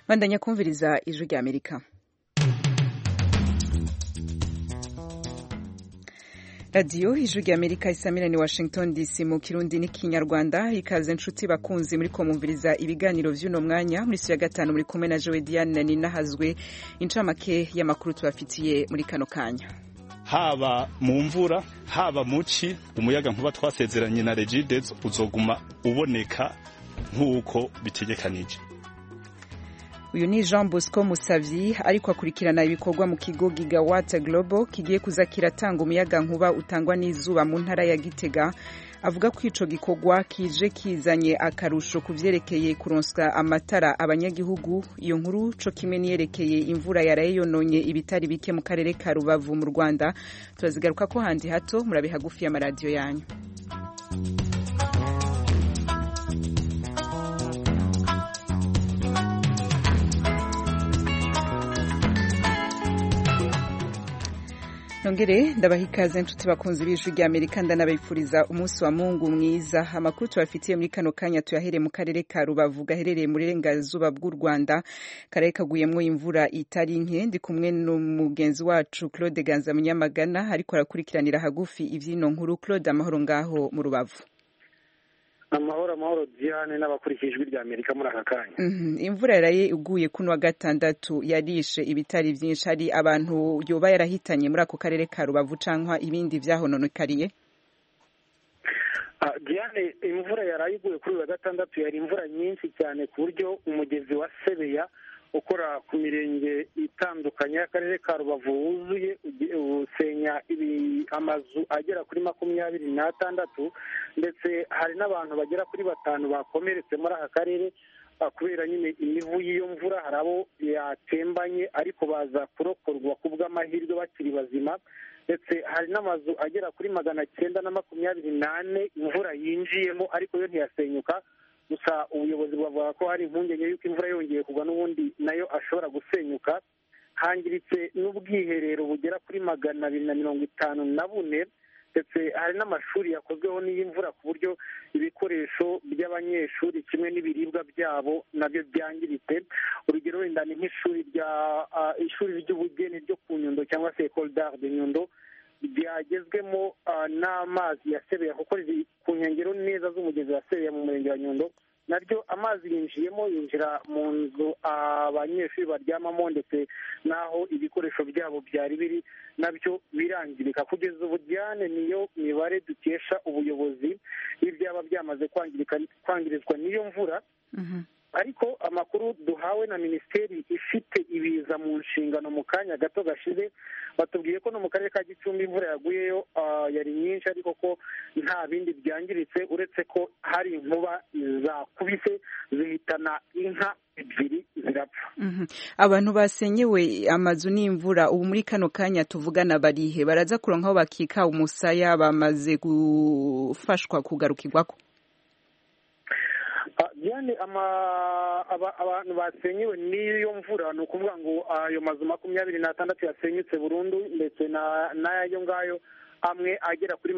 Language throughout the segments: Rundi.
bandanya kumviriza ijwi rya Amerika. Radio ijwi rya Amerika isamira ni Washington DC mu Kirundi n'ikinyarwanda. Ikaze nshuti bakunzi muri ko mumviriza ibiganiro vy'uno mwanya muri ya gatanu muri kumwe na Joe Diane Ninahazwe. Incamake y'amakuru tubafitiye muri kano kanya. Haba mu mvura haba muci umuyaga nkuba twasezeranye na Regides uzoguma uboneka nk'uko bitegekanije. Uyu ni Jean Bosco Musavyi ariko akurikirana ibikorwa mu kigo Gigawatt Global kigiye kuza kiratanga umuyaga nkuba utangwa n'izuba mu ntara ya Gitega. Avuga ko ico gikorwa kije kizanye akarusho kuvyerekeye kuronswa amatara abanyagihugu. Iyo nkuru co kimwe niyerekeye imvura yaraye yononye ibitari bike mu karere ka Rubavu mu Rwanda. Turazigaruka ko handi hato murabe hagufi ya radio yanyu. Nongere ndabahikaze nshuti bakunzi b'ijwi rya Amerika ndanabifuriza umunsi wa Mungu mwiza. Amakuru tubafitiye muri kano kanya tuyahereye mu karere ka Rubavu gaherereye muri Rengazuba bw'u Rwanda. Karere kaguyemwo imvura itari nke. Ndi kumwe n'umugenzi wacu Claude Ganza Munyamagana ariko arakurikiranira hagufi ivyino nkuru. Claude, amahoro ngaho mu Rubavu? Amahoro Diane n'abakurikije ijwi rya Amerika muri aka kanya. Imvura yaraye iguye kuno wa gatandatu yarishe ibitari vyinshi. Hari abantu yoba yarahitanye muri ako karere ka Rubavu cankwa ibindi vyahononekariye? Diane, imvura yaraye iguye kuri wa gatandatu yari imvura nyinshi cyane ku buryo umugezi wa Sebeya ukora ku mirenge itandukanye y'akarere ka Rubavu wuzuye usenya amazu agera kuri 26 ndetse hari n'abantu bagera kuri 5 bakomeretse muri aka karere kubera nyine imivu y'iyo mvura. Hari abo yatembanye ariko baza kurokorwa ku bw'amahirwe bakiri bazima, ndetse hari n'amazu agera kuri 928 imvura yinjiyemo ariko yo ntiyasenyuka. Gusa ubuyobozi bavuga ko hari impungenge y'uko imvura yongeye kugwa n'ubundi nayo ashobora gusenyuka. Hangiritse n'ubwiherero bugera kuri 254, ndetse hari n'amashuri yakozweho n'iyi mvura ku buryo ibikoresho by'abanyeshuri kimwe n'ibiribwa byabo nabyo byangiritse. Urugero wenda ni nk'ishuri ry'ubugeni ryo ku Nyundo cyangwa se École d'Art de Nyundo byagezwemo n'amazi ya Sebeya kuko riri ku nkengero neza z'umugezi wa Sebeya mu murenge wa Nyundo. Naryo amazi yinjira mu nzu abanyeshuri baryamamo ndetse n'aho ibikoresho byabo byari biri nabyo birangirika. Kugeza ubu Diane, niyo mibare dukesha ubuyobozi y'ibyaba byamaze kwangirizwa n'iyo mvura. Ariko amakuru duhawe na minisiteri ifite ibiza mu nshingano mu kanya gato gashize batubwiye ko no mu karere ka Gicumbi imvura yaguyeyo yari nyinshi ariko ko nta bindi byangiritse uretse ko hari inkuba zakubise zihitana inka 2 zirapfa. Abantu basenyewe amazu n'imvura ubu muri kano kanya tuvugana barihe? Baraza kuronkaho bakika umusaya bamaze gufashwa kugarukirwako? Diane, abantu basenyewe n'iyo mvura ni ukuvuga ngo ayo mazu 26 yasenyutse burundu, ndetse n'ayo ngayo amwe agera kuri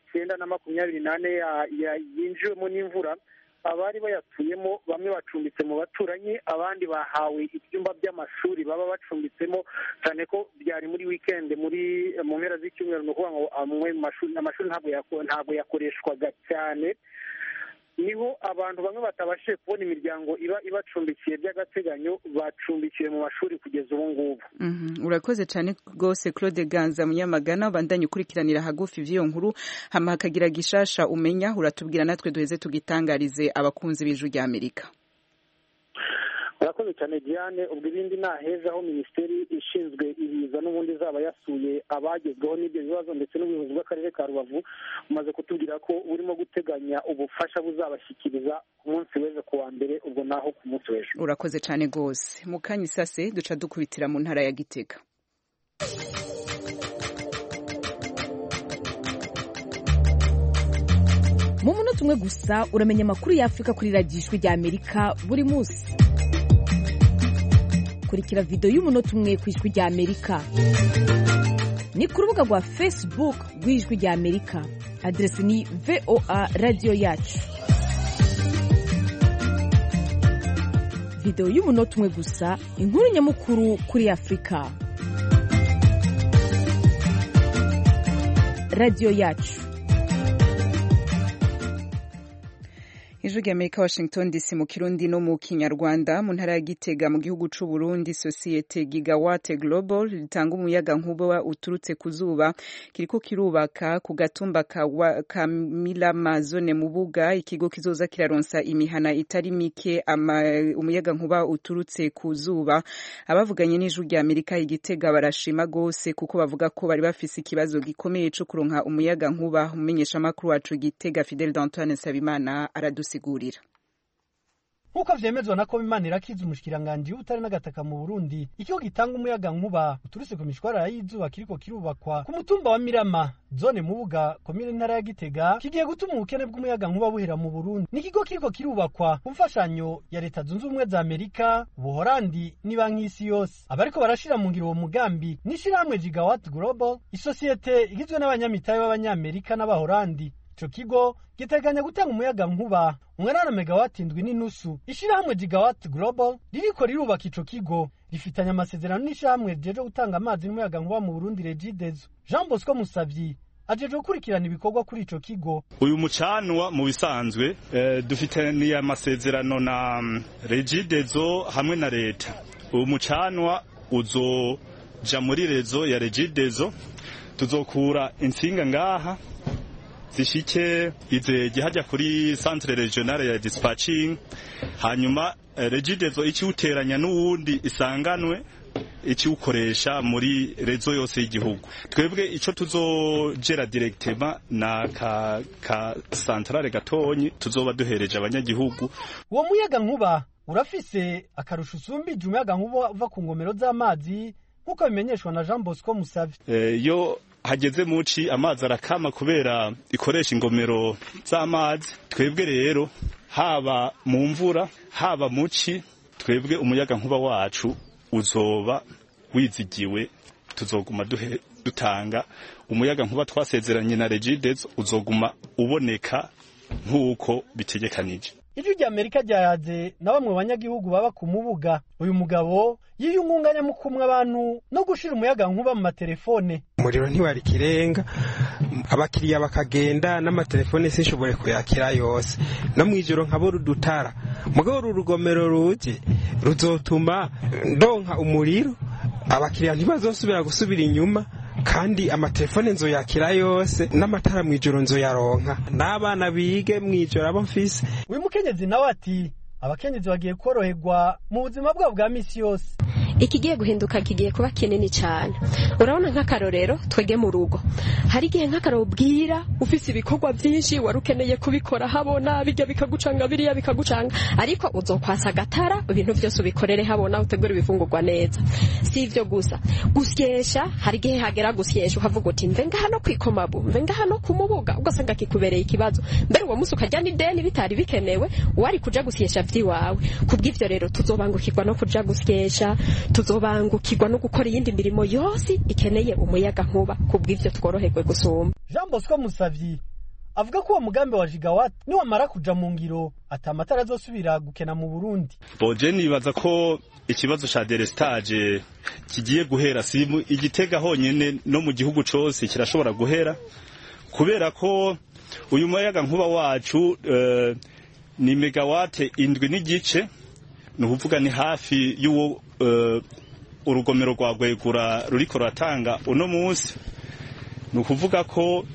928 yinjiwemo n'imvura. Abari bayatuyemo bamwe bacumbitse mu baturanyi, abandi bahawe ibyumba by'amashuri baba bacumbitsemo, cyane ko byari muri weekend mu mpera z'icyumweru. Ni ukuvuga ngo amashuri ntabwo yakoreshwaga cyane. Niho abantu bamwe batabashije kubona imiryango iba ibacumbikiye by'agateganyo bacumbikiye mu mashuri kugeza ubu ngubu. Urakoze cyane rwose Claude Ganza Munyamagana. Bandanye ukurikiranira hagufi vy'iyo nkuru, hama hakagira gishasha umenya uratubwira natwe duheze tugitangarize abakunzi b'ijwi rya Amerika. Urakoze cyane Diane. Ubwo ibindi naheza aho minisiteri ishinzwe ibiza n'ubundi zaba yasuye abagezweho n'ibyo bibazo ndetse n'ubuyobozi bw'akarere ka Rubavu umaze kutubwira ko burimo guteganya ubufasha buzabashyikiriza ku munsi w'ejo ku wa mbere, ubwo naho ku munsi w'ejo. Urakoze cyane rwose. Mu kanya isase duca dukubitira mu ntara ya Gitega. Mu munota umwe gusa uramenya amakuru y'Afrika kuri radio ijwi rya Amerika buri munsi. Kurikira video y'umunota umwe ku ijwi rya Amerika ni ku rubuga rwa Facebook rw'ijwi rya Amerika. Adresi ni VOA Radio Yacu. video y'umunota umwe gusa, inkuru nyamukuru kuri Afrika. Radio yacu. Ijwi ry'Amerika, Washington DC, mu Kirundi no mu Kinyarwanda. Mu ntara ya Gitega mu gihugu c'u Burundi, sosiyete Gigawatt Global ritanga umuyaga nkuba uturutse ku zuba kiriko kirubaka ku gatumba ka Milama zone mu Buga. Ikigo kizoza kiraronsa imihana itari mike umuyaga nkuba uturutse ku zuba. Abavuganye n'Ijwi ry'Amerika Igitega barashima gose kuko bavuga ko bari bafise ikibazo gikomeye cyo kuronka umuyaga nkuba. Umumenyesha makuru wacu Gitega Fidel D'Antoine Sabimana aradusigurira. Nkuko vyemezwa na Komimana Irakiza, umushikiranganje w'ubutare n'agataka mu Burundi, ikigo gitanga umuyaga nkuba uturutse ku mishwarara y'izuba kiriko kirubakwa ku mutumba wa Mirama zone mu Buga, komine ntara ya Gitega, kigiye gutuma ubukene bw'umuyaga nkuba buhera mu Burundi. Nikigo kiriko kirubakwa ku mfashanyo ya Leta Zunze Ubumwe za Amerika, Ubuholandi n'Ibanki y'Isi yose. Abariko barashira mu ngiro uwo mugambi n'ishirahamwe Gigawatt Global, isosiyete igizwe n'abanyamitahe b'Abanyamerika n'Abaholandi. Ico kigo giteganya gutanga umuyaga nkuba 8 megawati indwi n'inusu. Ishirahamwe Gigawatt Global ririko rirubaka ico kigo rifitanye amasezerano n'ishirahamwe rijeje gutanga amazi n'umuyaga nkuba mu Burundi Regidezo. Jean Bosco Musavyi ajeje gukurikirana ibikorwa kuri ico kigo. Uyu mucanwa mu bisanzwe dufitanye amasezerano na Regidezo hamwe na leta. Uyu mucanwa uzoja muri rezo ya Regidezo, tuzokura insinga ngaha zishike izege hajya kuri centre regionale ya dispatching, hanyuma Regidezo ikiuteranya n'uwundi isanganwe ikiukoresha muri rezo yose y'igihugu. Twebwe ico tuzogera directement na ka centrale gatonyi tuzoba duhereje abanyagihugu. Uwo muyaga nkuba urafise akarusho usumbije umuyaga nkuba uva ku ngomero z'amazi nkuko bimenyeshwa na Jean Bosco Musavyi. Yo hageze muci amazi arakama kubera ikoresha ingomero z'amazi. Twebwe rero haba mu mvura haba muci, twebwe umuyaga nkuba wacu uzoba wizigiwe, tuzoguma dutanga umuyaga nkuba twasezeranye na Regidezo, uzoguma uboneka nkuko bitegekanije. Ijwi ry'Amerika ryayaze na bamwe banyagihugu baba ku Mubuga. Uyu mugabo yiyungunganya mu kumwe abantu no gushira umuyaga nkuba mu matelefone. Umuriro ntiwari kirenga, abakiriya bakagenda n'amatelefone sinshobore kuyakira yose, no mwijoro nkabora udutara. Mugabo urugomero ruje ruzotuma ndonka umuriro, abakiriya ntibazosubira gusubira inyuma, kandi amatelefone nzoyakira yose, n'amatara mwijoro nzoyaronka, n'abana bige mwijoro abo mfise. Uyu mukenyezi nawe ati abakenyezi bagiye koroherwa mu buzima bwabo bwa misi yose. Ikigiye guhinduka kigiye kuba kinini cyane. Urabona nk'akarorero twege mu rugo, hari igihe nk'akarobwira ufise ibikorwa byinshi warukeneye kubikora habona bijya bikagucanga biriya bikagucanga, ariko uzokwasa gatara ibintu byose ubikorere habona utegura ibifungurwa neza. Si ivyo gusa, gusyesha hari igihe hagera gusyesha ukavuga uti mvenga hano kwikomabu, mvenga hano ku Mubuga, ugasanga kikubereye ikibazo, mbere uwo musi ukajya n'ideni bitari bikenewe wari kuja gusyesha vyiwawe. Kubw'ivyo rero tuzobangukirwa no kuja gusyesha, tuzobangukirwa no gukora iyindi mirimo yose ikeneye umuyaga nkuba, kubw'ivyo tworoherwe gusumba. Jean Bosco Musavyi avuga ko uwo mugambi wa Gigawatt ni wamara kuja mu ngiro atamatara azosubira gukena mu Burundi. Boje nibaza ko ikibazo ca delestage kigiye guhera, si Igitega honyene no mu gihugu cose kirashobora guhera, kubera ko uyu muyaga nkuba wacu ni megawate 7.5, ni ukuvuga ni hafi y'uwo urugomero rwa Rwegura ruriko ratanga uno munsi. Ni ukuvuga ko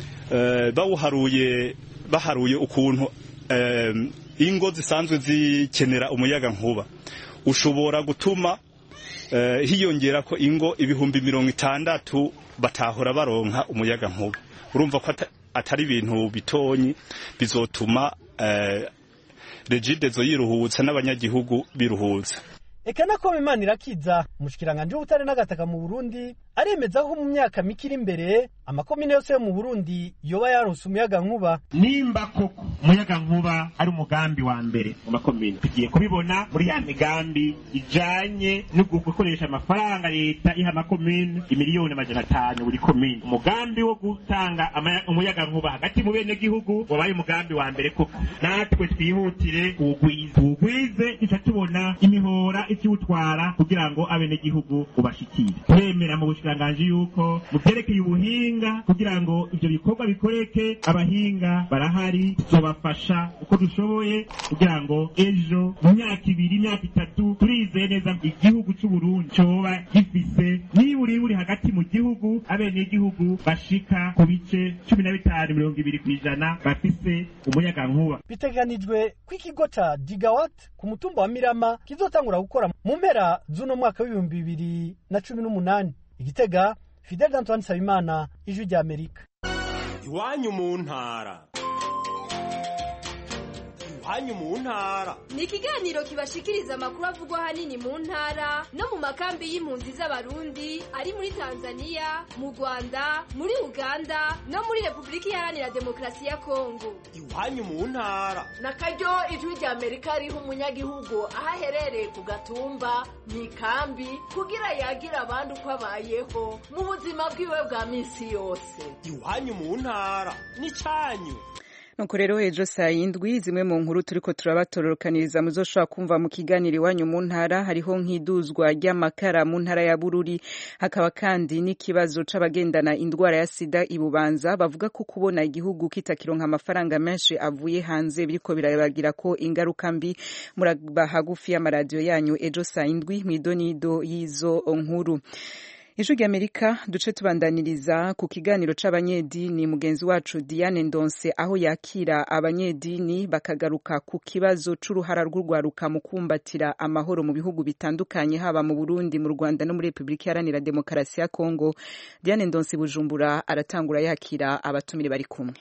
baharuye ukuntu ingo zisanzwe zikenera umuyaga nkuba, ushobora gutuma hiyongera ko ingo 60,000 batahora baronka umuyaga nkuba. Urumva ko atari ibintu bitonyi, bizotuma Regidezo yiruhutsa n'abanyagihugu biruhutsa. eka nako Imanirakiza umushikiranganje w'ubutare n'agataka mu Burundi aremeza ko mu myaka mikiri imbere amakomine yose yo mu Burundi yoba yaronse umuyaga nkuba. Nimba koko umuyaga nkuba ari umugambi wa mbere mu makomine, tugiye kubibona muri ya migambi ijanye no gukoresha amafaranga leta iha amakomine imiliyoni 500 buri komine. Umugambi wo gutanga umuyaga nkuba hagati mu bene gihugu wabaye umugambi wa mbere koko, natwe twihutire kuwugwize tubona imihora ikiwutwara kugira ngo abene gihugu ubashikire. Twemera mu bushikiranganje yuko mu byerekeye ubuhinga kugira ngo ivyo bikorwa bikoreke, abahinga barahari tuzobafasha uko dushoboye kugira ngo ejo mu myaka 2 imyaka 3 turizeye neza igihugu cy'u Burundi coba gifise niburi hagati mu gihugu abene gihugu bashika ku bice 15-20% bafise umuyaga nkuba. Biteganijwe kw'ikigo ca Gigawatt ku mutumba wa Mirama kizotangura gukora mu mpera z'uno mwaka w'2018. Igitega, Fidel Antoine Sabimana, Ijwi rya Amerika. Iwanyu mu ntara. Iwanyu mu ntara ni ikiganiro kibashikiriza amakuru avugwa hanini mu ntara no mu makambi y'impunzi z'abarundi ari muri Tanzania, mu Rwanda, muri Uganda no muri Republika Iharanira Demokarasi ya Kongo. Iwanyu mu ntara na karyo Ijwi rya Amerika riha umunyagihugu ahaherereye ku gatumba mu ikambi kugira yagira abandi uko abayeho mu buzima bwiwe bwa minsi yose. Iwanyu mu ntara ni cyanyu. Nuko rero ejo saa 7 zimwe mu nkuru turiko turabatororokaniriza muzoshobora kumva mu kiganiro Iwanyu mu ntara hariho nk'iduzwa ry'amakara mu ntara ya Bururi, hakaba kandi n'ikibazo c'abagendana indwara ya sida ibubanza bavuga ko kubona igihugu kitakironka amafaranga menshi avuye hanze biriko birabagira ko ingaruka mbi. Muraba hagufi y'amaradiyo yanyu ejo saa 7 mwidonido y'izo nkuru. Ijwi rya Amerika duce tubandaniriza ku kiganiro c'abanyedini. Mugenzi wacu Diane Ndonse aho yakira abanyedini bakagaruka ku kibazo c'uruhara rw'urwaruka mu kumbatira amahoro mu bihugu bitandukanye haba mu Burundi, mu Rwanda no muri Republika Iharanira Demokarasi ya Kongo. Diane Ndonse Bujumbura aratangura yakira abatumire bari kumwe.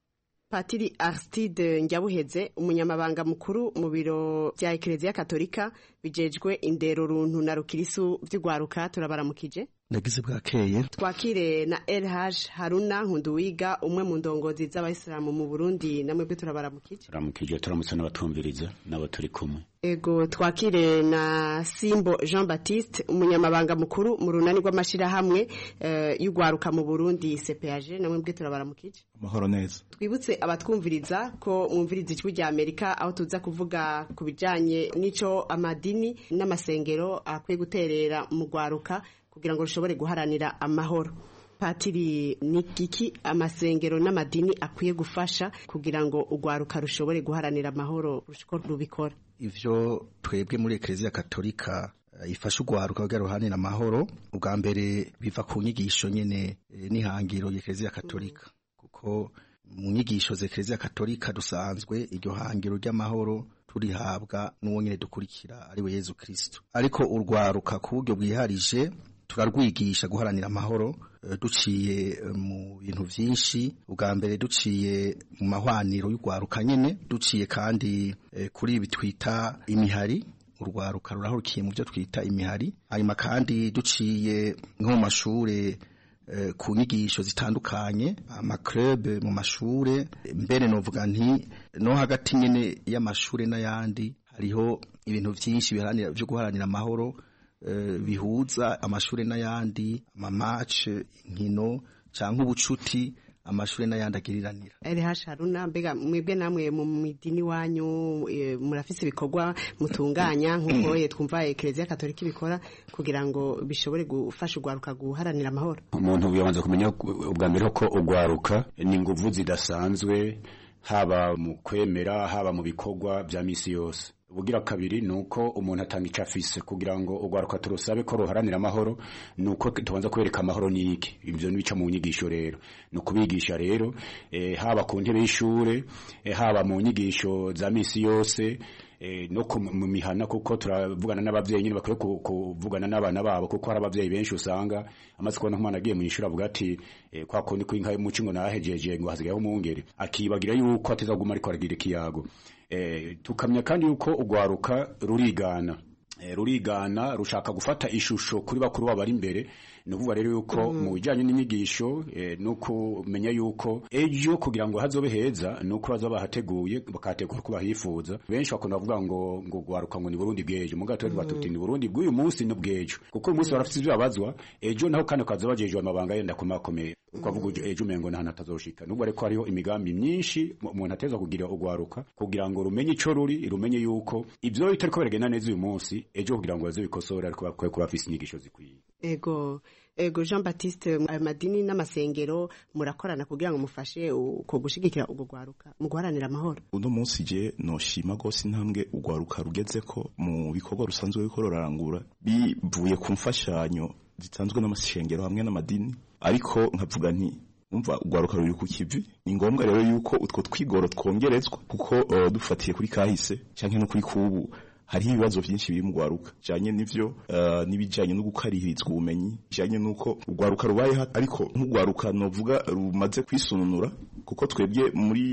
Patiri Aristide Njabuheze umunyamabanga mukuru mu biro bya Eklezia Katolika bijejwe indero runtu na rukirisu vy'ugwaruka turabaramukije. Nagize bwakeye. Twakire na LH Haruna Nkunduwiga umwe mu ndongozi z'abayisilamu mu Burundi, namwe bwe turabaramukije. Turamukije turamutse n'abatumviriza nabo turi kumwe. Ego twakire na Simbo Jean Baptiste umunyamabanga mukuru mu runani rw'amashira hamwe y'ugwaruka mu Burundi CPAG, namwe bwe turabaramukije. Amahoro neza. Twibutse abatwumviriza ko mwumviriza Ijwi rya Amerika aho tuza kuvuga kubijanye n'ico amadini n'amasengero akwiye guterera mu gwaruka kugira ngo rushobore guharanira amahoro. Patiri nikiki amasengero n'amadini akwiye gufasha kugira ngo ugwaruka rushobore guharanira amahoro rushiko rubikora? Ivyo twebwe muri Eklezia Katolika ifasha ugwaruka kugira ruharanira amahoro, ubwa mbere biva ku nyigisho nyene n'ihangiro y'Eklezia Katolika, kuko mu nyigisho z'Eklezia Katolika dusanzwe iryo hangiro ry'amahoro turihabwa n'uwo nyene dukurikira ari we Yezu Kristo. Ariko urwaruka ku buryo bwiharije turarwigisha guharanira amahoro duciye mu bintu vyinshi, ubwa mbere duciye mu mahwaniro y'ugwaruka nyene, duciye kandi kuri ibi twita imihari, urwaruka rurahurukiye mu byo twita imihari, hanyuma kandi duciye nko mu mashure ku nyigisho zitandukanye, amaclub mu mashure, mbere novuga nti no hagati nyene y'amashure n'ayandi hariho ibintu vyinshi biharanira byo guharanira amahoro bihuza amashure n'ayandi, amamatch, inkino canke ubucuti amashure n'ayandi agiriranira. LH Haruna, mbega mwebwe namwe mu midini wanyu murafise ibikorwa mutunganya nk'uko twumva Eklezia Katolika ibikora kugira ngo bishobore gufasha ugwaruka guharanira amahoro? Umuntu yabanza kumenya ubwa mbere ko ugwaruka ni nguvu zidasanzwe haba mu kwemera haba mu bikorwa bya misi yose. Ubugira kabiri nuko umuntu atanga icafise kugira ngo ugwaruka turusabe ko ruharanira amahoro, nuko tubanza kwereka amahoro ni iki. Ivyo nibica mu nyigisho rero, nukubigisha rero haba ku ntebe y'ishure, haba mu nyigisho za misi yose, no mu mihana, kuko turavugana n'abavyeyi nyine bakwiye kuvugana n'abana babo, kuko hari abavyeyi benshi usanga amaze kubona umwana agiye mu ishuri avuga ati kwa kundi kw'inka y'umuci ngo nahejeje ngo hasigayeho umwungere, akibagira yuko atazaguma ariko aragira ikiyago. Tukamenya kandi yuko ugwaruka rurigana rurigana rushaka gufata ishusho kuri bakuru babo bari imbere. Ni ukuvuga rero yuko mu bijyanye n'inyigisho no kumenya yuko ejo kugira ngo hazobe heza nuko baza bahateguye bakategura uko bahifuza. Benshi bakunda kuvuga ngo gwaruka ngo ni Burundi bw'ejo, mugato rero batuti ni Burundi bw'uyu munsi n'ubw'ejo, kuko uyu munsi barafite ibyo babazwa ejo, naho kandi kaza bajejwe amabanga yenda kumakomeye, ukavuga ejo umengo nta natazoshika. Nubwo ariko hariho imigambi myinshi umuntu ateza kugira ugwaruka kugira ngo rumenye ico ruri, rumenye yuko ibyo bitariko beregena neza uyu munsi ejo kugira ngo baze bikosora ariko bakwiye kuba bafise inyigisho zikwiye. Ego Jean Baptiste, amadini n'amasengero murakorana kugira ngo mufashe uko gushigikira ubwo gwaruka mu guharanira amahoro. Uno munsi je noshima gose intambwe ugwaruka rugeze ko mu bikorwa rusanzwe bikororarangura bivuye ku mfashanyo zitanzwe n'amasengero hamwe n'amadini, ariko nkavuga nti umva ugwaruka ruri ku kivi. Ni ngombwa rero yuko utwo twigoro twongerezwa, kuko dufatiye kuri kahise canke no kuri kubu hari ibibazo byinshi biri mu gwaruka cyane n'ivyo nibijanye no gukarihirizwa ubumenyi cyane nuko ugwaruka rubaye, ariko nk'ugwaruka novuga rumaze kwisununura, kuko twebwe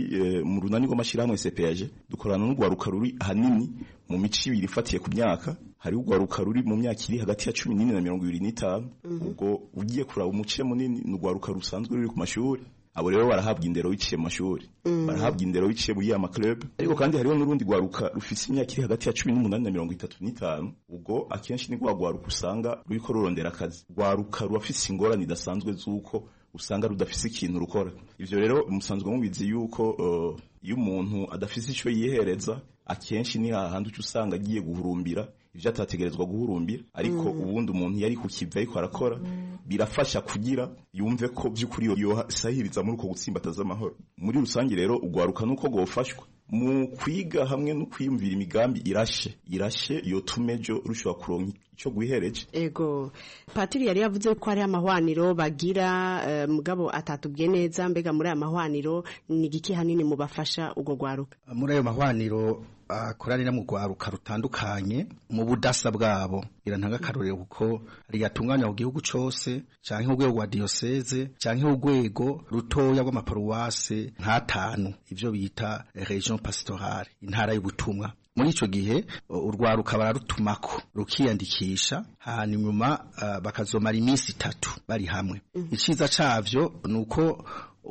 mu runani rw'amashirahamwe CPAG dukorana n'ugwaruka ruri hanini mu mici ibiri ifatiye ku myaka. Hari ugwaruka ruri mu myaka iri hagati ya 14 na 25. Ubwo ugiye kuraba umuce munini n'ugwaruka rusanzwe ruri ku mashuri. Abo rero barahabwa indero biciye mu mashuri, barahabwa indero biciye muri ama club. Ariko kandi hariho n'urundi gwaruka rufise imyaka iri hagati ya 18 na 35. Ubwo akenshi ni gwaruka usanga ruriko rurondera akazi, gwaruka rufise ingorane idasanzwe z'uko usanga rudafise ikintu rukora. Ivyo rero musanzwe mubizi yuko iyo umuntu adafise ico yihereza akenshi ni hahandi usanga agiye guhurumbira ivyo atategerezwa guhurumbira. Ariko ubundi umuntu yari ku kivi ariko arakora, birafasha kugira yumve ko by'ukuri yo sahiriza muri uko gutsimbataza amahoro. Muri rusange rero ugwaruka nuko gofashwa mu kwiga hamwe no kwiyumvira imigambi irashe yotumejo rushobora kuronka ico guhereje. Ego Patiri yari yavuze ko ari amahwaniro bagira, mugabo atatubwiye neza mbega muri aya mahwaniro ni giki hanini mubafasha ugo gwaruka? Muri ayo mahwaniro akorana mu gwaruka rutandukanye mu budasa bwabo, irantanga karorero kuko ari yatunganya mu gihugu cose canke urwego rwa diocese canke urwego rutoya rw'amaparuwase nk'atanu, ivyo bita region pastorale, intara y'ubutumwa. Muri ico gihe urwaruka bararutumako rukiyandikisha, hanyuma bakazomara iminsi 3 bari hamwe. Iciza cavyo nuko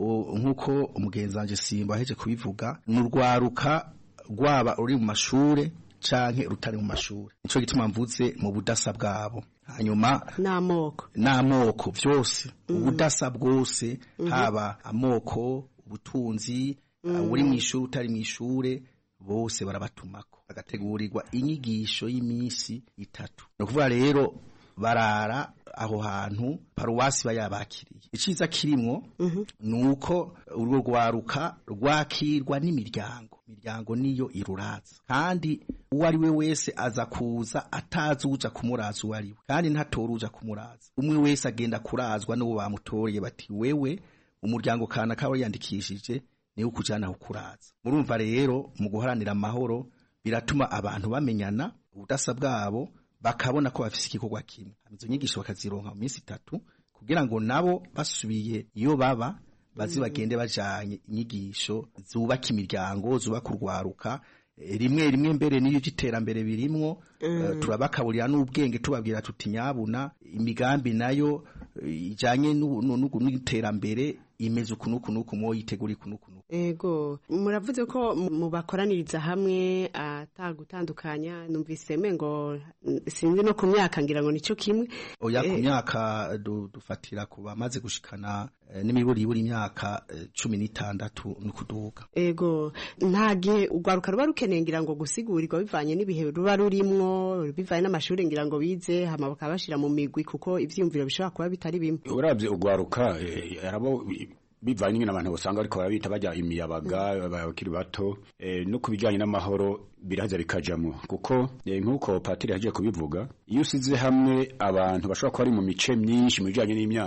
nkuko umugenzi wanje Simba aheje kubivuga, n'urwaruka rwaba uri mu mashure canke rutari mu mashure. Nico gituma mvuze mu budasa bwabo. Hanyuma n'amoko vyose, ubudasa bwose, haba amoko, ubutunzi, uri mu ishure utari mu ishure, bose barabatumako bagategurirwa inyigisho y'imisi 3. No kuvuga rero barara aho hantu paruwasi bayabakiriye. Iciza kirimwo nuko urwo gwaruka rwakirwa n'imiryango niyo iruraza, kandi uwo ari we wese aza kuza atazi uja kumuraza uwo ari we, kandi ntatoruja kumuraza. Umwe wese agenda kurazwa n'uwo bamutoreye bati wewe umuryango kana kawe yandikishije niwe kujana ukuraza. Murumva rero mu guharanira amahoro biratuma abantu bamenyana ubudasa bwabo, bakabona ko bafise igikorwa kimwe. Izo nyigisho bakazironka mu minsi 3 kugira ngo nabo basubiye iyo baba bazi bagende bajanye inyigisho zubaka imiryango, zubaka urwaruka. Rimwe mbere niyo giterambere birimwo, turabakaburira n'ubwenge tubabwira tuti nyabuna imigambi nayo ijanye n'iterambere imeze ukunuku mo yiteguri kunuku. Ego muravuze ko mubakoraniriza hamwe atagutandukanya, numvise mengo sinzi no ku myaka ngira ngo nico kimwe. Oya ku myaka dufatira ku bamaze gushikana n'imiburi imyaka 16 nukuduka. Ego ntage ugwaruka ruba rukeneye ngira ngo gusigurirwa bivanye n'ibihe ruba rurimwo, bivanye n'amashuri ngira ngo bize hama bakabashira mu migwi kuko ivyumviro bishobora kuba bitari bimwe. Uravye ugwaruka arabo bivanye n'ibintu abantu basanga ariko barabita bajya imiyabaga bakiri bato, no kubijanye n'amahoro biraza bikajamo, kuko nkuko Patiri yaje kubivuga, iyo usize hamwe abantu bashobora kuba ari mu mice myinshi mu bijanye n'imyaka,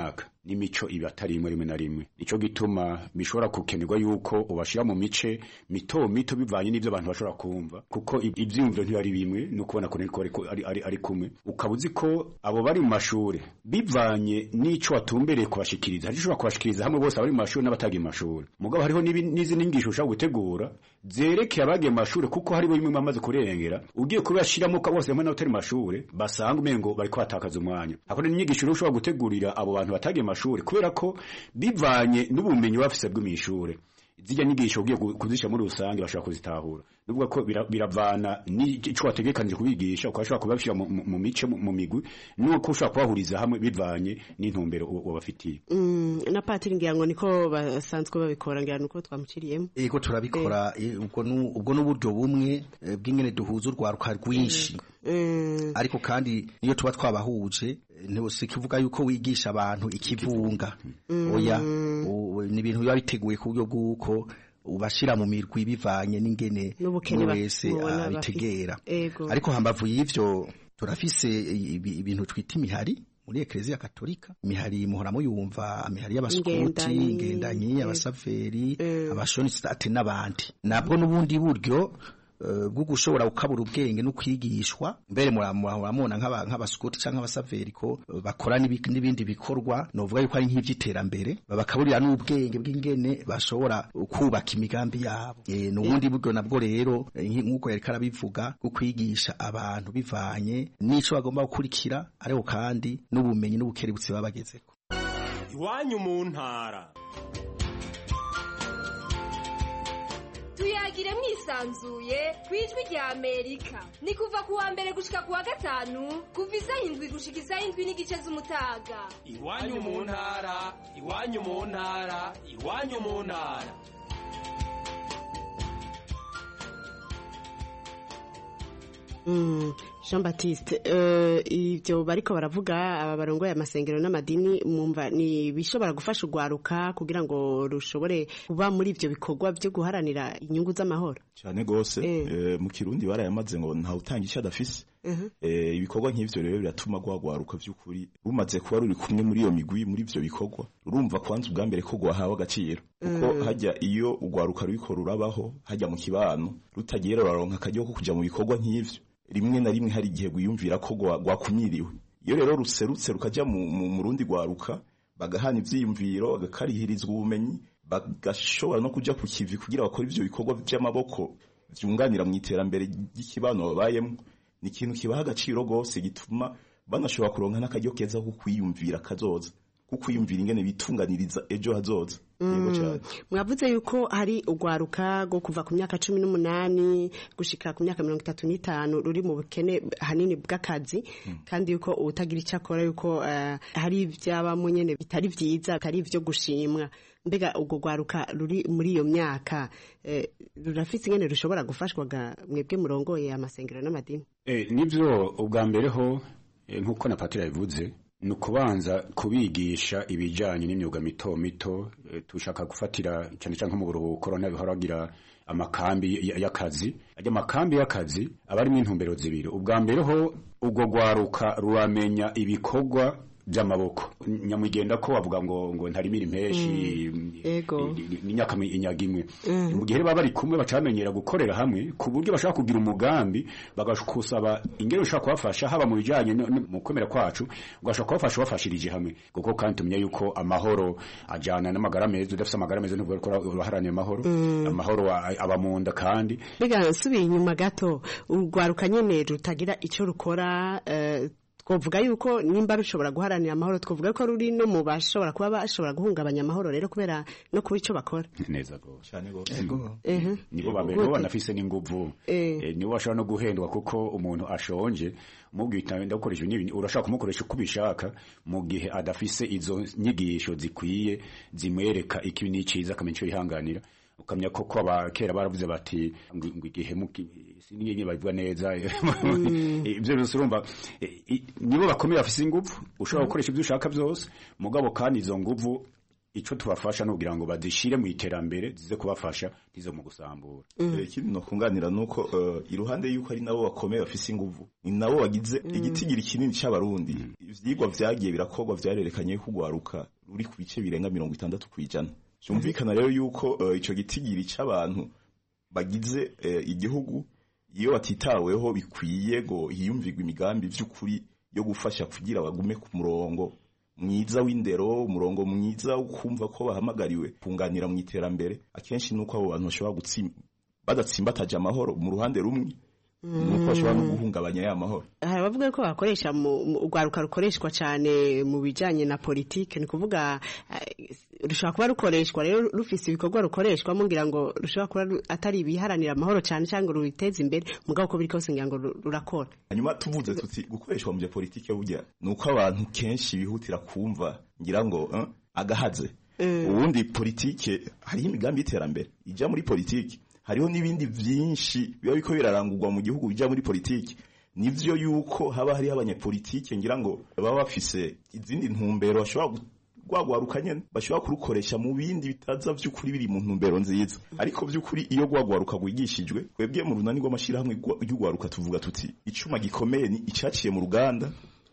n'imico iba atari imwe rimwe na rimwe. Nico gituma bishobora gukenerwa yuko ubashira mu mice mito mito bivanye n'ivyo abantu bashobora kumva, kuko ivyumviro ntibari bimwe no kubona ko ari kumwe. Ukabuzi ko abo bari mu mashure bivanye n'ico watumbereye kubashikiriza, hari ushobora kubashikiriza hamwe bose abari mu mashure n'abatagiye mu mashure. Mugabo hariho n'izindi ngisho ushaka gutegura zerekeye abagiye mu mashure, kuko hari bimwe bamaze kurengera ugiye kubashiramo ko bose hamwe n'abatari mu mashure basanga umengo bariko batakaza umwanya. Hakora n'inyigisho ushobora gutegurira abo bantu batagiye mu mashure, kubera ko bivanye n'ubumenyi bafise bw'imwishure. Zijya nyigisho ugiye kuzisha muri rusange bashaka kuzitahura. Nuvuga ko biravana n'ico wategekanije kubigisha, ukashaka kubashira mu mice mu migwi, nuko ushaka kubahuriza hamwe bivanye n'intumbero wabafitiye. Na Patiri ngira ngo niko basanzwe babikora, ngira nuko twamuciriyemo. Ego turabikora ubwo n'uburyo bumwe bw'ingene duhuza urwaruka rwinshi. Ariko kandi iyo tuba twabahuje ntibose kivuga yuko wigisha abantu ikivunga. Oya ni ibintu biba biteguye ku buryo bw'uko ubashira mu mirwi bivanye n'ingene wese abitegera. Ariko hambavu y'ivyo turafise ibintu twita imihari muri Eklezia Katolika. Imihari muhoramo yumva imihari y'abaskuti, ingendanyi, abasaveri, abashonistate n'abandi. Nabwo n'ubundi buryo bwo gushobora gukabura ubwenge no kwigishwa. Mbere muramubona nk'abaskuti canke abasaveri ko bakora n'ibindi bikorwa novuga yuko ari nk'ivy'iterambere, babakaburira n'ubwenge bw'ingene bashobora kubaka imigambi yabo. N'ubundi buryo nabwo rero nk'uko yareka arabivuga bwo kwigisha abantu bivanye n'ico bagomba gukurikira, ariko kandi n'ubumenyi n'ubukerebutsi baba bagezeko. Iwanyu mu ntara. Tuyagire mwisanzuye kwijwi rya Amerika. Ni kuva kuwa mbere gushika kuwa gatanu, kuva isaha 7 gushika isaha 7:30 z'umutaga. Iwanyu mu ntara, iwanyu mu ntara, iwanyu mu ntara. Jean Baptiste, ibyo bariko baravuga aba barongoye amasengero n'amadini mumva ni bishobora gufasha urwaruka kugira ngo rushobore kuba muri ivyo bikorwa byo guharanira inyungu z'amahoro cyane gose. Mu Kirundi barayamaze ngo nta utangisha adafise. Ibikorwa nk'ivyo rero biratuma gwagwaruka vy'ukuri rumaze kuba ruri kumwe muri iyo migwi muri ivyo bikorwa, urumva kwanza ubwa mbere ko gwahawe agaciro, kuko hajya iyo urwaruka ruriko rurabaho hajya mu kibano rutagiye ruraronka akajyo ko kuja mu bikorwa nk'ivyo, rimwe na rimwe hari igihe gwiyumvira ko gwakumiriwe. Iyo rero ruserutse rukaja mu rundi gwaruka bagahana ivyiyumviro, bagakarihirizwa ubumenyi, bagashobora no kuja ku kivi kugira bakora ivyo bikorwa by'amaboko vyunganira mu iterambere ry'ikibano babayemo, ni ikintu kibaha agaciro gose gituma banashobora kuronka n'akaryo keza ko kwiyumvira kazoza, kukwiyumvira ingene bitunganiriza ejo hazoza. Mwavuze yuko hari urwaruka rwo kuva ku myaka 18 gushika ku myaka 35 ruri mu bukene hanini bw'akazi, kandi yuko utagira icakora yuko hari ivyabamo nyene bitari vyiza, atari ivyo gushimwa. Mbega ubwo rwaruka ruri muri iyo myaka rurafise ingene rushobora gufashwaga mwebwe murongoye amasengero n'amadini? Nivyo ubwa mbere ho nkuko na Patira yavuze nukubanza kubigisha ibijanye n'imyuga mito mito. Tushaka gufatira cyane cyane mu buruhuko corona bihoragira amakambi y'akazi. Ajya amakambi y'akazi abari mu intumbero zibiri. Ubwa mbere ho ubwo rwaruka ruramenya ibikorwa by'amaboko. Nyamugenda ko bavuga ngo ntarimira impeshi n'inyaka inyagimwe. Mu gihe baba bari kumwe bacamenyera gukorera hamwe ku buryo bashaka kugira umugambi, bagashukusaba ingero ushaka kubafasha haba mu bijanye mu kwemera kwacu, ugashaka kubafasha bafashirije hamwe, kuko kandi tumenya yuko amahoro ajana n'amagara meza. Udafite amagara meza nubwo uraharanira amahoro. Amahoro aba mu nda. Kandi biga nsubiye inyuma gato, urwaruka nyene rutagira ico rukora, twovuga yuko nimba rushobora guharanira amahoro, twovuga ko ruri no mu bashobora kuba bashobora guhungabanya amahoro rero kubera no kuba ico bakora. Neza go cyane go. Nibo babero banafise n'inguvu. Nibo bashobora no guhendwa, kuko umuntu ashonje mubwita ndakoresha ibintu urashaka kumukoresha kubishaka, mu gihe adafise izo nyigisho zikwiye zimwereka iki n'iciza akamenyo yihanganira. Ukamenya ko abakera baravuze bati ngo igihe sinye bavuga neza ibyo urumva nibo bakomeye bafise ingufu, ushobora gukoresha ibyo ushaka byose, mugabo kandi izo nguvu ico tubafasha no kugira ngo badishire mu iterambere zize kubafasha tizo mu gusambura. Ikindi no kunganira nuko iruhande yuko ari nabo bakomeye bafise inguvu, ni nabo bagize igitigiri kinini c'abarundi. Ivyigwa vyagiye birakorwa vyarerekanye ko ugwaruka ruri ku bice birenga 60%. Cyumvikana rero yuko ico gitigiri c'abantu bagize igihugu iyo batitaweho bikwiye go hiyumvirwa imigambi vy'ukuri yo gufasha kugira bagume ku murongo mwiza w'indero, umurongo mwiza ukumva ko bahamagariwe kunganira mu iterambere. Akenshi nuko abo bantu bashobora badatsimbataje amahoro mu ruhande rumwe, nuko bashobora no guhungabanya ya mahoro. Hari bavuga ko bakoresha mu ugwaruka rukoreshwa cyane mu bijanye na politike, ni kuvuga rushobora kuba rukoreshwa rero rufise ibikorwa rukoreshwa mungira ngo rushobora kuba atari ibiharanira amahoro cyane cyangwa rubiteza imbere mugabo ko biri kose ngira ngo rurakora. Hanyuma tuvuze tuti gukoreshwa mu bya politike burya nuko abantu kenshi bihutira kumva ngira ngo agahaze. Ubundi politike hari imigambi y'iterambere ija muri politike, hariho n'ibindi byinshi biba biko birarangurwa mu gihugu bija muri politike. Nivyo yuko haba hari abanyepolitike ngira ngo baba bafise izindi ntumbero bashobora gwagwaruka nyene bashobora kurukoresha mu bindi bitaza vy'ukuri biri mu ntumbero nziza. Ariko vy'ukuri iyo gwagwaruka gwigishijwe, kwebwe mu runani rw'amashirahamwe y'ugwaruka tuvuga tuti icuma gikomeye ni icaciye mu ruganda.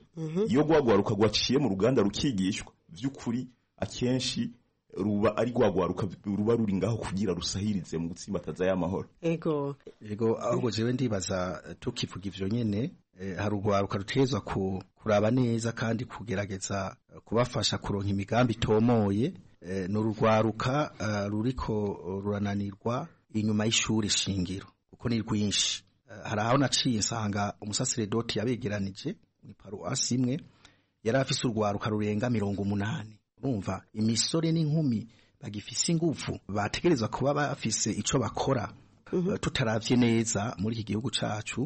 Iyo gwagwaruka gwaciye mu ruganda rukigishwa vy'ukuri akenshi ruba ari gwagwaruka ruba ruri ngaho kugira rusahirize mu gutsimbataza y'amahoro. Ego ahubwo jewe ndibaza tukivuga ivyo nyene hari ugwaruka rutezwa kuraba neza kandi kugerageza kubafasha kuronka imigambi tomoye. N'urugwaruka ruriko rurananirwa inyuma y'ishuri shingiro kuko ni rwinshi. Hari aho naciye nsanga umusaseredoti yabegeranije ni paruwasi imwe yari afise urwaruka rurenga 80. Urumva imisore n'inkumi bagifise ingufu bategerezwa kuba bafise ico bakora. Tutaravye neza muri iki gihugu cacu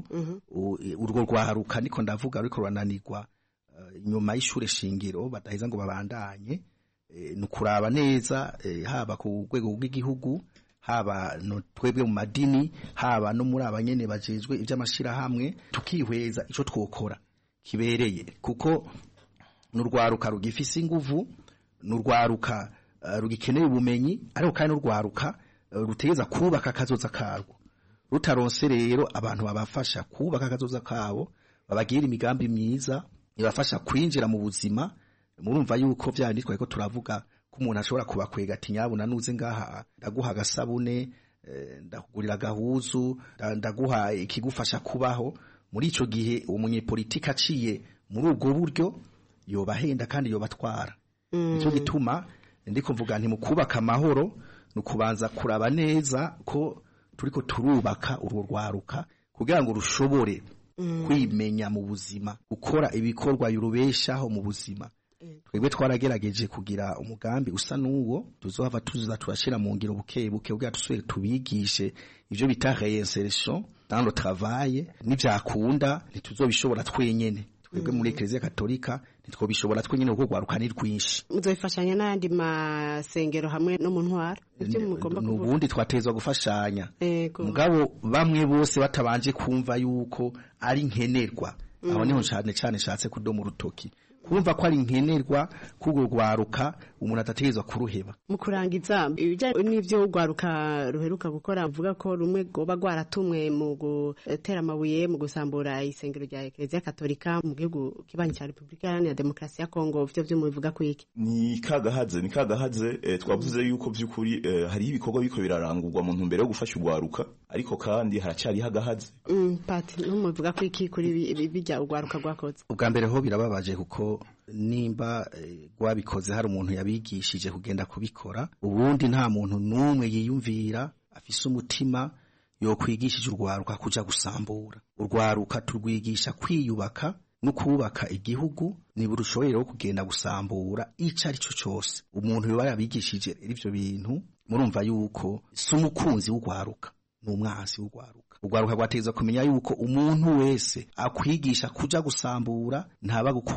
urwo rwaruka niko ndavuga ariko rurananirwa nyuma y'ishure shingiro badaheza ngo babandanye. Nukuraba neza haba ku rwego rw'igihugu, haba no twebwe mu madini, haba no muri abanyene bajejwe ivy'amashira hamwe, tukihweza ico twokora kibereye kuko n'urwaruka rugifise inguvu, n'urwaruka rugikeneye ubumenyi, ariko kandi n'urwaruka rutegeza kubaka kazoza karwo. Rutaronse rero abantu babafasha kubaka akazoza kabo, babagira imigambi myiza ibafasha kwinjira mu buzima. Murumva yuko vyanditswe ko turavuga ko umuntu ashobora kubakwega ati nyabuna nuze ngaha ndaguha gasabune, ndakugurira gahuzu, ndaguha ikigufasha kubaho. Muri ico gihe umunyepolitika aciye muri ubwo buryo yobahenda kandi yobatwara. Ico gituma ndiko mvuga nti mu kubaka amahoro nukubanza kuraba neza ko turiko turubaka urwo rwaruka kugira ngo rushobore kwimenya mu buzima, gukora ibikorwa yurubeshaho mu buzima. Twebwe twaragerageje kugira umugambi usa n'uwo tuzohava tuza turashira mu ngiro buke buke kugira tusubire tubigishe ivyo bita réinsertion dans le travail. Nivyakunda ntituzobishobora twenyene, twebwe muri Eklezia Katolika ntitwobishobora twenyene kuko rwaruka ni rwinshi. Muzofashanya n'andi masengero hamwe no mu ntwara n'ubundi twatezwa gufashanya. Mugabo bamwe bose batabanje kumva yuko ari nkenerwa, aho niho cyane shatse kudoma urutoki kumva ko ari nkenerwa kugo rwaruka umuntu atategezwa kuruheba. Mu kurangiza ibijanye n'ivyo rwaruka ruheruka gukora mvuga ko rumwe goba gwaratumwe mu gutera amabuye mu gusambura isengero rya Eklezia Katolika mu gihugu kibanyi cya Republika Iharanira Demokarasi ya Kongo. Vyo mubivuga kwiki? Ni kagahaze twavuze yuko vy'ukuri hari ibikorwa biko birarangurwa mu ntumbero yo gufasha urwaruka, ariko kandi haracari hagahaze. Pati mubivuga kwiki kuri bijya urwaruka rwakoze? Ubwa mbere ho birababaje kuko nimba gwabikoze hari umuntu yabigishije kugenda kubikora, ubundi nta muntu numwe yiyumvira afise umutima yo kwigishije urwaruka kuja gusambura. Urwaruka turwigisha kwiyubaka no kubaka igihugu, ni burushoboye rero kugenda gusambura ico ari cyo cyose. Umuntu yoba yabigishije ivyo bintu murumva yuko si umukunzi w'urwaruka, n'umwansi w'urwaruka. Urwaruka rwategeza kumenya yuko umuntu wese akwigisha kuja gusambura ntaba gukunda.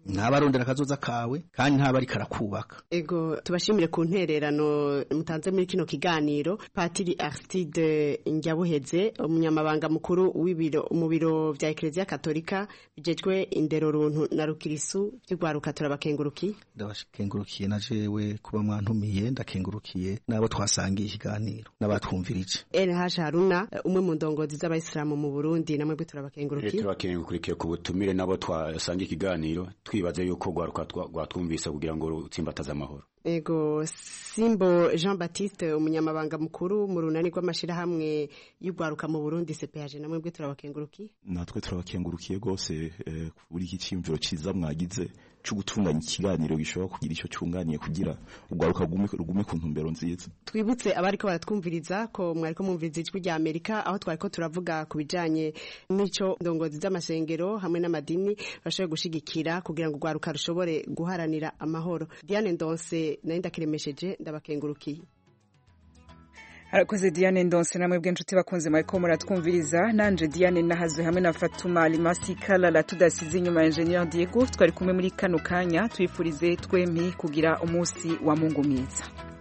ntabarondera akazoza kawe kandi ntabari karakubaka. Ego tubashimire ku ntererano mutanze muri kino kiganiro. Patiri Aristide Njyabuheze umunyamabanga mukuru mu biro vya Eklezia Katolika bijejwe indero runtu na rukirisu by'ugwaruka turabakengurukiye. Ndabakengurukiye na jewe kuba mwantumiye, ndakengurukiye nabo twasangiye ikiganiro n'abatwumvirije. NH Haruna umwe mu ndongozi z'abayisilamu mu Burundi namwe bwe turabakengurukiye. Turabakengurukiye ku butumire nabo twasangiye ikiganiro twibaze yuko gwaruka gwatwumvise kugira ngo utsimbataze amahoro. Ego Simbo Jean Baptiste umunyamabanga mukuru mu runani rw'amashirahamwe y'ugwaruka mu Burundi CPAG namwe bwe turabakengurukiye. Natwe turabakengurukiye gose kuri iki cyimviro ciza mwagize cyo gutunganya ikiganiro gishobora kugira icyo cyunganiye kugira ugwaruka rugume ku ntumbero nziza. Twibutse abariko baratwumviriza ko mwariko mumviriza ijwi rya Amerika aho twariko turavuga ku bijanye n'ico ndongozi z'amasengero hamwe n'amadini bashoboye gushigikira kugira ngo ugwaruka rushobore guharanira amahoro. Diane Ndonse nari ndakiremesheje ndabakengurukiye. Arakoze Diane Ndonse namwe bw'inshuti bakunze mwariko muratwumviriza nanje Diane nahazwe hamwe na Fatuma Alimasi Kalala tudasize inyuma ya Engineer Diego twari kumwe muri kano kanya twifurize twembi kugira umunsi wa Mungu mwiza.